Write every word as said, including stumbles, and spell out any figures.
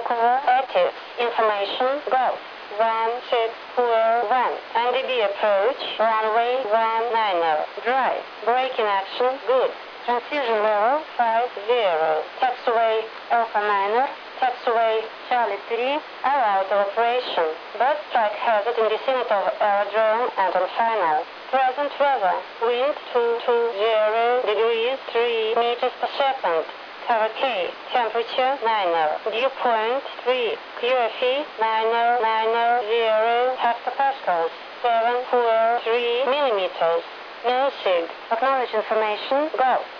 Moskva active. Information go. one six four one. N D B approach. Runway one niner. Dry. Braking action good. Transition level five zero. Taxiway Alpha Niner. Taxiway Charlie three. Allowed operation. Bird strike hazard in vicinity of aerodrome and on final. Present weather. Wind two two zero degrees three meters per second. Cover K. Temperature niner. Dew point three. Q F E nine zero nine zero hectopascals. seven four three millimeters. No sig. Acknowledge information. Go.